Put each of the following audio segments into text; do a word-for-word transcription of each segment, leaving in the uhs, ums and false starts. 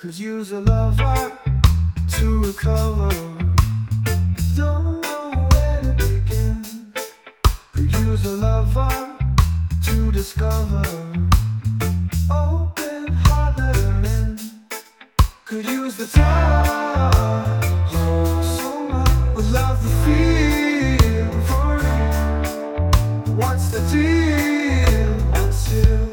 Could use a lover to recover. Don't know where to begin. Could use a lover to discover. Open heart, let her in. Could use the touch so much. Would love the feel for it. What's the deal until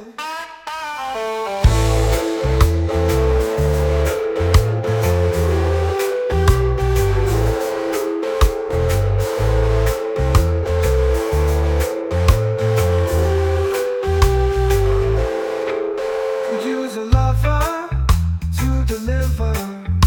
use a lover to deliver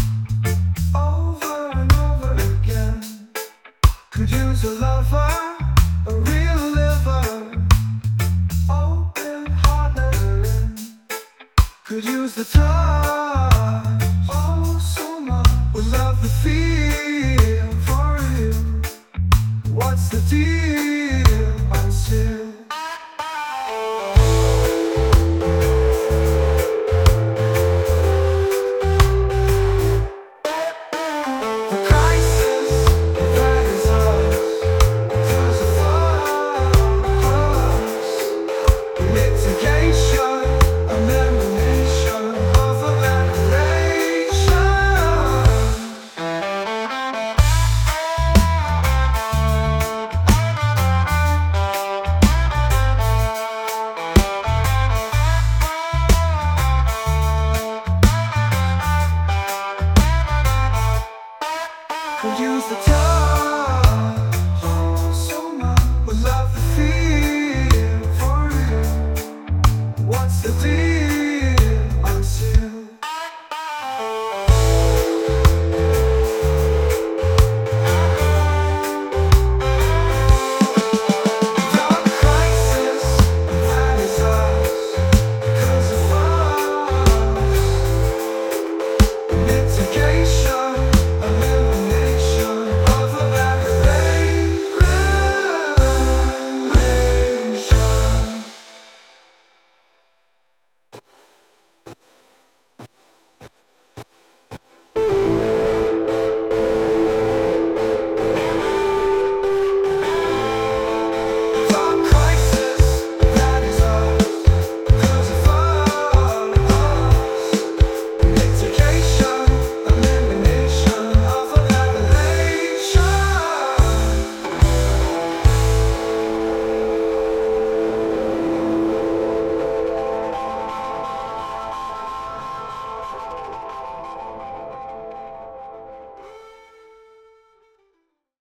over and over again. Could use a lover, a real liver. Open heart, let her in. Could use the touch, oh so much. Would love the feel for you. What's the deal until could use the touch.